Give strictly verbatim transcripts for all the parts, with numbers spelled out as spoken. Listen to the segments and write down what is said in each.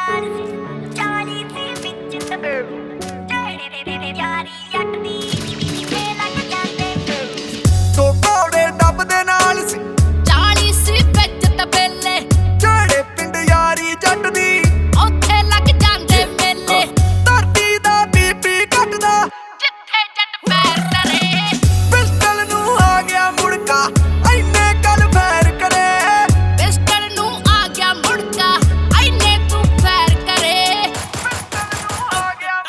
ਦੋ ਘੋੜੇ ਡੱਬ ਦੇ ਨਾਲ ਸੀ ਚਾਲੀ ਸੀ ਵਿੱਚ ਤਬੇਲੇ ਜਿਹੜੇ ਪਿੰਡ ਯਾਰੀ ਜੱਟ ਦੀ ਉੱਥੇ ਲੱਗ ਜਾਂਦੇ ਮੇਲੇ ਧਰਤੀ ਦਾ ਬੀਪੀ ਘਟਦਾ ਜਿੱਥੇ ਜੱਟ ਪੈਰ ਧਰੇ ਪਿਸਟਲ ਨੂੰ ਆ ਗਿਆ ਮੁੜਕਾ ਐਨੇ ਕੱਲ ਫੈਰ ਕਰੇ ਪਿਸਟਲ ਨੂੰ ਆ ਗਿਆ ਮੁੜਕਾ ਐਨੇ ਤੂੰ ਫੈਰ ਕਰੇ ਆ ਗਿਆ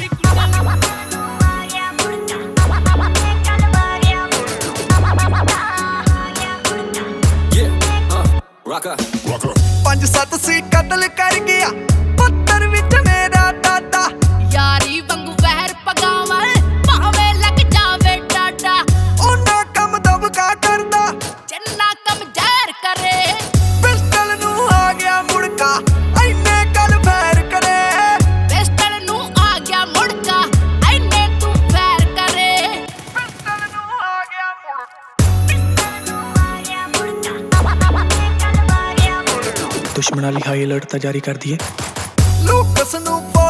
Rocker. ਪੰਜ ਸੱਤ ਸੀ ਕਤਲ ਕਰ ਗਿਆ ਪੱਤਰ ਵਿੱਚ ਮੇਰਾ ਦਾਦਾ ਯਾਰੀ ਵਾਂਗੂ ਵਹਿਰ ਪਗਾਵਲ ਭਾਵੇਂ ਲੱਗ ਜਾਵੇ ਡਾਡਾ ਉਹਨਾਂ ਕੰਮ ਦਬਕਾ ਕਰਦਾ ਜਿੰਨਾ ਕੰਮ ਜ਼ਹਿਰ ਕਰੇ ਪਿਸਟਲ ਨੂੰ ਆ ਗਿਆ ਮੁੜਕਾ ਐਨੇ ਕੱਲ ਫੈਰ ਕਰੇ ਪਿਸਟਲ ਨੂੰ ਆ ਗਿਆ ਮੁੜਕਾ ਐਨੇ ਤੂੰ ਫੈਰ ਕਰੇ ਪਿਸਟਲ ਨੂੰ ਆ ਗਿਆ दुश्मन वाली हाई अलर्ट जारी कर दिए ਲੂਕਸ ਨੂੰ